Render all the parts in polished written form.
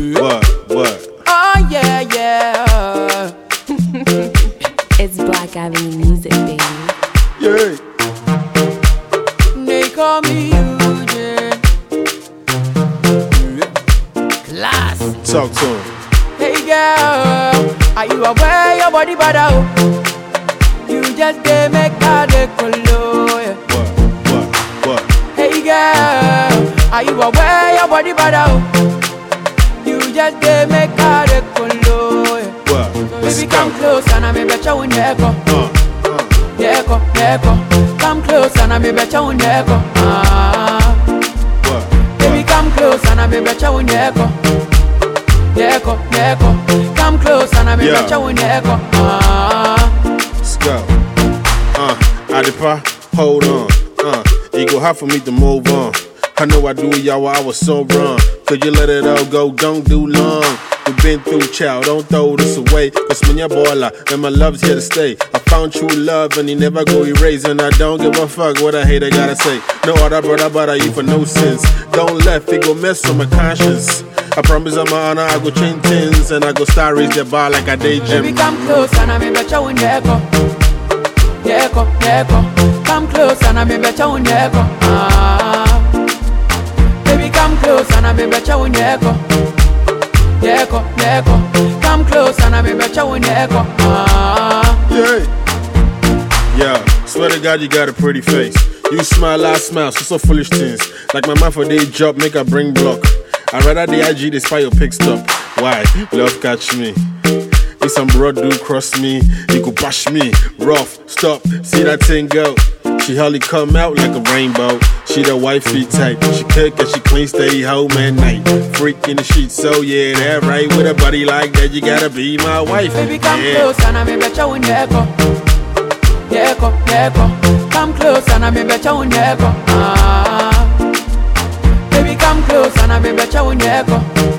What? Oh yeah, yeah. It's Black Avenue Music, baby. Yeah. They call me Eugene. Class. Talk to him. Hey girl, are you aware your body bad out? You just dey make her dey colo. What? Hey girl, are you aware your body bad out? You just dey make her dey colo. Baby come close and I'm a better when you echo. Come close and I'm a better when you echo. Baby come close and I'm a better when you echo. Come close and I'm a better when you echo. Let's go. Adipa, hold on. It go hard for me to move on. I know I do it, y'all, I was so wrong. Could you let it all go, don't do long. We've been through, child, don't throw this away. Cause when you're boiler, and my love's here to stay. I found true love and he never go erase. And I don't give a fuck what a hater gotta say. No other brother but you for no sense. Don't let it go mess with my conscience. I promise I'm honor, I go change things. And I go start raise the bar like I day gym. Baby come close and I'm a better when you echo. Come close and I'm a better when you echo. Baby come close and I'm a better when you echo. Come close and I'm a better when you echo. Yeah, swear to God you got a pretty face. You smile, I smile, so foolish things. Like my man for day job, make her bring block. I rather the IG, they spy your pick stop. Why? Love catch me. If some broad do cross me, you could bash me. Rough, stop, see that thing go. She hardly come out like a rainbow. She the wifey type. She cook and she clean, stay home at night. Freak in the sheets, so yeah, that right. With a body like that, you gotta be my wife. Baby come close and I'm a better when you echo. Come close and I'm a better when you echo. Baby come close and I'm a better when you echo.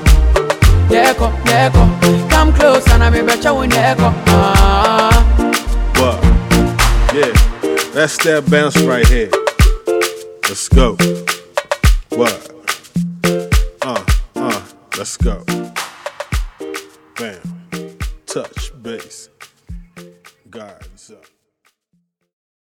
Come close and I'm a better when you echo. What? Yeah, that's that bounce right here. Let's go. What? Let's go.